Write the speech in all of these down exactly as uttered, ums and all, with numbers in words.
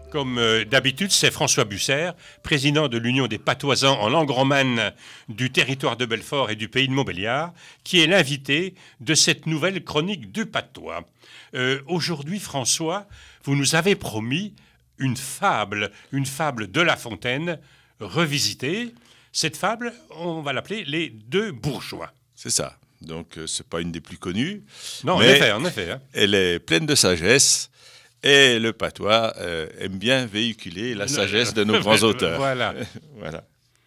Comme euh, d'habitude, c'est François Busser, président de l'Union des patoisans en langue romane du territoire de Belfort et du pays de Montbéliard, qui est l'invité de cette nouvelle chronique du patois. Euh, aujourd'hui, François, vous nous avez promis une fable, une fable de La Fontaine revisitée. Cette fable, on va l'appeler Les Deux Bourgeois. C'est ça. Donc, euh, ce n'est pas une des plus connues. Non, en effet, en effet. Hein. Elle est pleine de sagesse. Et le patois euh, aime bien véhiculer la sagesse de nos grands auteurs. Voilà. Voilà.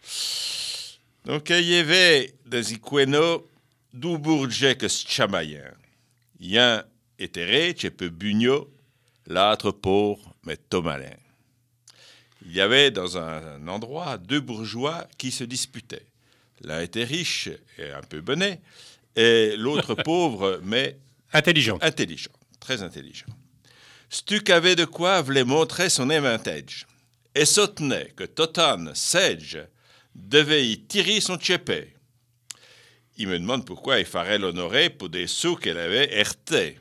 Donc, il y avait des iqueno du bourgeais que chamayen. Y'un éthéré, peu bugno, l'autre pauvre, mais tomalin. Il y avait dans un endroit deux bourgeois qui se disputaient. L'un était riche et un peu bonnet, et l'autre pauvre, mais intelligent. Intelligent, très intelligent. Stuck avait de quoi voulait montrer son avantage. Et soutenait que Totan, Sedge, devait y tirer son tchépé. Il me demande pourquoi il ferait l'honorer pour des sous qu'elle avait hertés.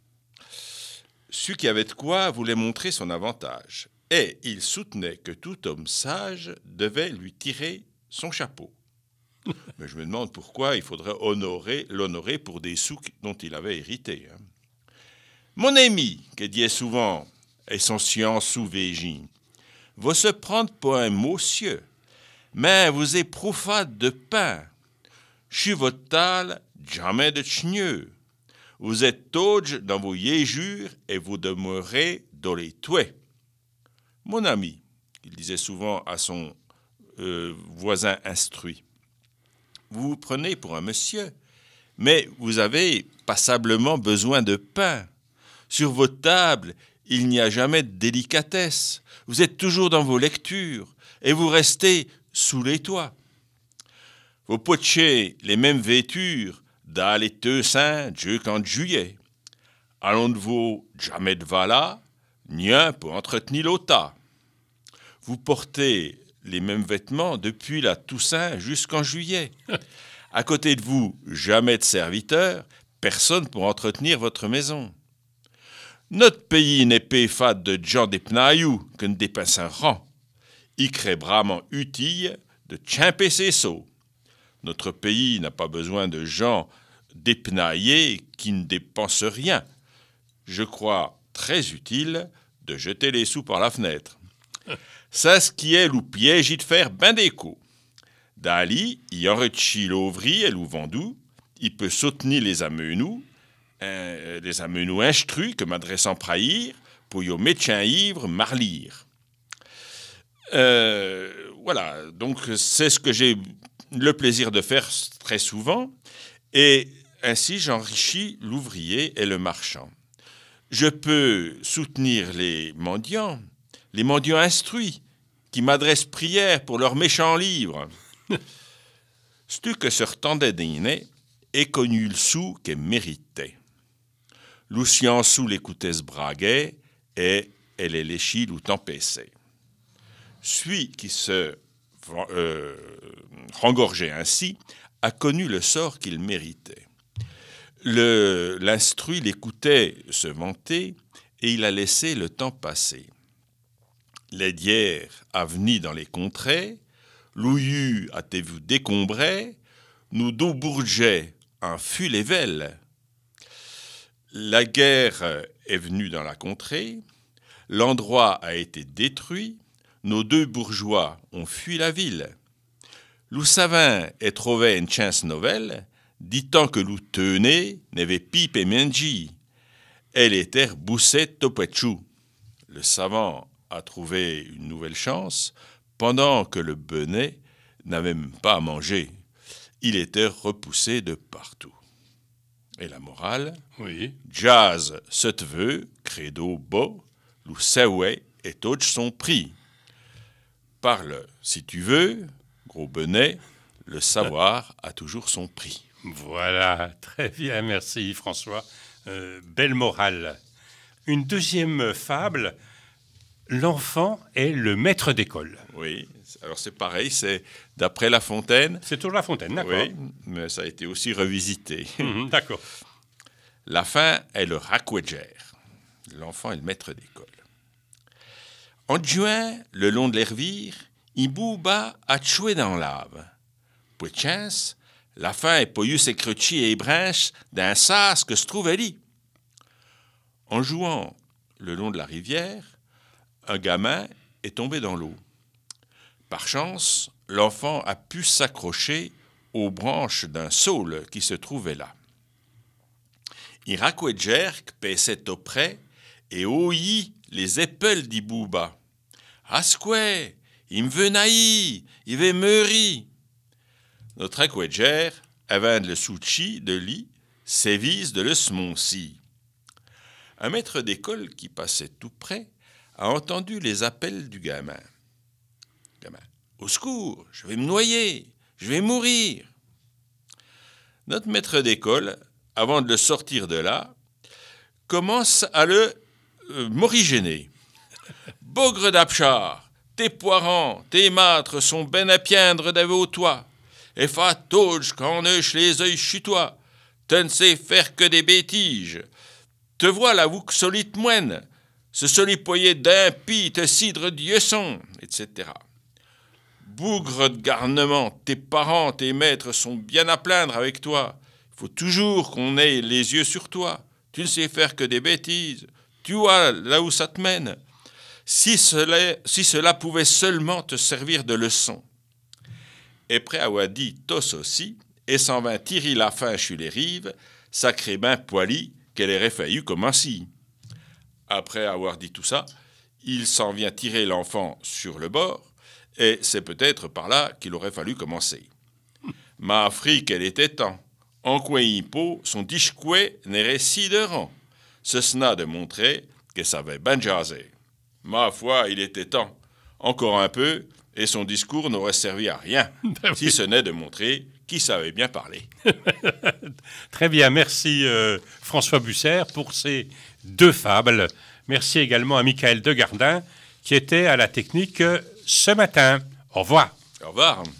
Celui qui avait de quoi voulait montrer son avantage. Et il soutenait que tout homme sage devait lui tirer son chapeau. Mais je me demande pourquoi il faudrait honorer, l'honorer pour des sous dont il avait hérité. Hein. Mon ami, que dit souvent, et son science sous végine, va se prendre pour un monsieur, mais vous êtes profade de pain. Chez votre tal, jamais de chneux. Vous êtes toge dans vos yéjures et vous demeurez dans les touets. Mon ami, il disait souvent à son euh, voisin instruit, vous vous prenez pour un monsieur, mais vous avez passablement besoin de pain. Sur votre table, il n'y a jamais de délicatesse. Vous êtes toujours dans vos lectures et vous restez sous les toits. Vous potchez les mêmes vêtures dans les deux saints Dieu qu'en juillet. Allons de vous jamais de vala, ni un pour entretenir l'ota. Vous portez les mêmes vêtements depuis la Toussaint jusqu'en juillet. À côté de vous, jamais de serviteurs, personne pour entretenir votre maison. Notre pays n'est pas fait de gens des pnaïous que des pinsins rangs. Il crée vraiment utile de chimper ses seaux. Notre pays n'a pas besoin de gens dépnaillés qui ne dépensent rien. Je crois très utile de jeter les sous par la fenêtre. C'est ce qui est le piège de faire ben des coups. Dali, il enrichit l'ouvrier et le vendou, il peut soutenir les amenous, Euh, les amenous instruits que m'adressant praïr pour yo médecin ivre marlire. Euh, voilà, donc c'est ce que j'ai le plaisir de faire très souvent, et ainsi j'enrichis l'ouvrier et le marchand. Je peux soutenir les mendiants, les mendiants instruits, qui m'adressent prière pour leurs méchants livres. C'tu que se retendait dîner et connu le sou qu'elle méritait. Lucien sous l'écoutait se braguait et elle est léchie ou tempessait. Celui qui se euh, rengorgeait ainsi a connu le sort qu'il méritait. Le, l'instruit l'écoutait se vanter et il a laissé le temps passer. Les dières avenies dans les contrées, l'ouillu a été vu décombré, nous deux bourgeais en fut les velles. La guerre est venue dans la contrée, l'endroit a été détruit, nos deux bourgeois ont fui la ville. Lou savin est trouvé une chance nouvelle, dit-on que lou tenait n'avait pipe et menji. Elle était boussée topetchou. Le savant a trouvé une nouvelle chance, pendant que le benet n'avait même pas à manger. Il était repoussé de partout. Et la morale, oui. Jazz se te veut, credo beau, lou saoué et touch son prix. Parle, si tu veux, gros benet, le savoir a toujours son prix. Voilà, très bien, merci François. Euh, belle morale. Une deuxième fable, l'enfant est le maître d'école. Oui, alors c'est pareil, c'est d'après La Fontaine. C'est toujours La Fontaine, d'accord. Oui, mais ça a été aussi revisité. Mmh, d'accord. La fin est le raquedgère. L'enfant est le maître d'école. En juin, le long de l'Hervire, il bouba a tué dans l'ave. Pour chance, la fin est poyu ses crotchis et branches d'un sas que se trouvait lit. En jouant le long de la rivière, un gamin est tombé dans l'eau. Par chance, l'enfant a pu s'accrocher aux branches d'un saule qui se trouvait là. Il raccouedger que paissait auprès et ouillit les épaules d'Ibouba. « Asquet, il me veut naï, il veut meurir. » Notre accouedger avait de le souchi de lit, sévise de le smonci. Un maître d'école qui passait tout près a entendu les appels du gamin. Gamin, au secours, je vais me noyer, je vais mourir. Notre maître d'école, avant de le sortir de là, commence à le euh, morigéner. Bogre d'Apchar, tes poirants, tes mâtres sont ben à piendre d'aveux toi. Et fa tauge quand neuch les œils chutois. Te ne sais faire que des bêtiges. Te voilà, vous que solite moine. Ce solipoyer d'impie te cidre dieuson, et cetera. Bougre de garnement, tes parents, tes maîtres sont bien à plaindre avec toi. Il faut toujours qu'on ait les yeux sur toi. Tu ne sais faire que des bêtises. Tu vois là où ça te mène. Si cela, si cela pouvait seulement te servir de leçon. Et près avoir dit tos aussi, et s'en vint tirer la fin chez les rives, sacré ben poili qu'elle aurait failli comme ainsi. Après avoir dit tout ça, il s'en vient tirer l'enfant sur le bord, et c'est peut-être par là qu'il aurait fallu commencer. Ma frique, elle était temps. En quoi impo, son discouet n'erait si de rang. Ce sna de montrer qu'elle savait ben jaser. Ma foi, il était temps. Encore un peu, et son discours n'aurait servi à rien, Ben oui. si ce n'est de montrer qu'il savait bien parler. Très bien, merci euh, François Busser pour ces deux fables. Merci également à Michael Degardin qui était à la technique euh, ce matin. Au revoir. Au revoir.